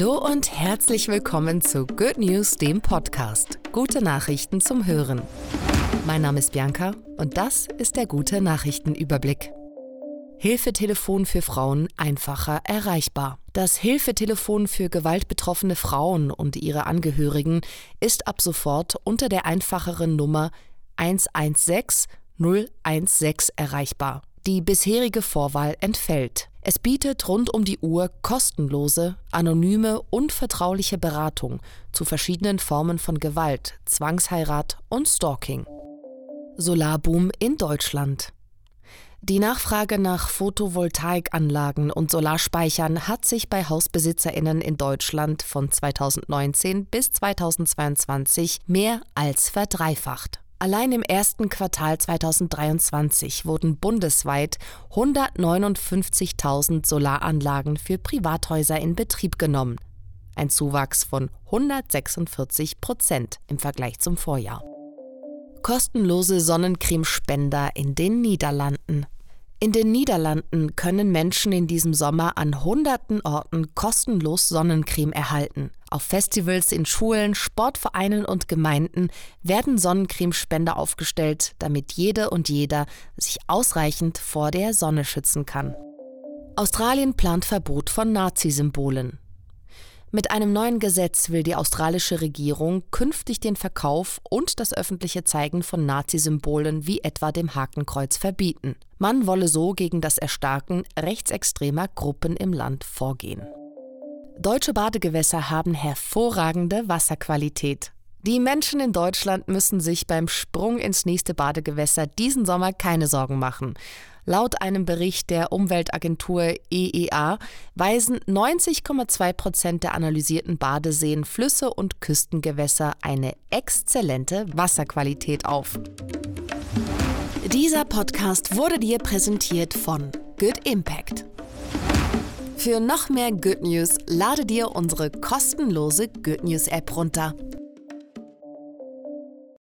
Hallo und herzlich willkommen zu Good News, dem Podcast. Gute Nachrichten zum Hören. Mein Name ist Bianca und das ist der Gute Nachrichtenüberblick. Hilfetelefon für Frauen einfacher erreichbar. Das Hilfetelefon für gewaltbetroffene Frauen und ihre Angehörigen ist ab sofort unter der einfacheren Nummer 116 016 erreichbar. Die bisherige Vorwahl entfällt. Es bietet rund um die Uhr kostenlose, anonyme und vertrauliche Beratung zu verschiedenen Formen von Gewalt, Zwangsheirat und Stalking. Solarboom in Deutschland. Die Nachfrage nach Photovoltaikanlagen und Solarspeichern hat sich bei HausbesitzerInnen in Deutschland von 2019 bis 2022 mehr als verdreifacht. Allein im ersten Quartal 2023 wurden bundesweit 159.000 Solaranlagen für Privathäuser in Betrieb genommen. Ein Zuwachs von 146% im Vergleich zum Vorjahr. Kostenlose Sonnencremespender in den Niederlanden. In den Niederlanden können Menschen in diesem Sommer an hunderten Orten kostenlos Sonnencreme erhalten. Auf Festivals, in Schulen, Sportvereinen und Gemeinden werden Sonnencremespender aufgestellt, damit jede und jeder sich ausreichend vor der Sonne schützen kann. Australien plant Verbot von Nazi-Symbolen. Mit einem neuen Gesetz will die australische Regierung künftig den Verkauf und das öffentliche Zeigen von Nazi-Symbolen wie etwa dem Hakenkreuz verbieten. Man wolle so gegen das Erstarken rechtsextremer Gruppen im Land vorgehen. Deutsche Badegewässer haben hervorragende Wasserqualität. Die Menschen in Deutschland müssen sich beim Sprung ins nächste Badegewässer diesen Sommer keine Sorgen machen. Laut einem Bericht der Umweltagentur EEA weisen 90,2% der analysierten Badeseen, Flüsse und Küstengewässer eine exzellente Wasserqualität auf. Dieser Podcast wurde dir präsentiert von Good Impact. Für noch mehr Good News lade dir unsere kostenlose Good News App runter.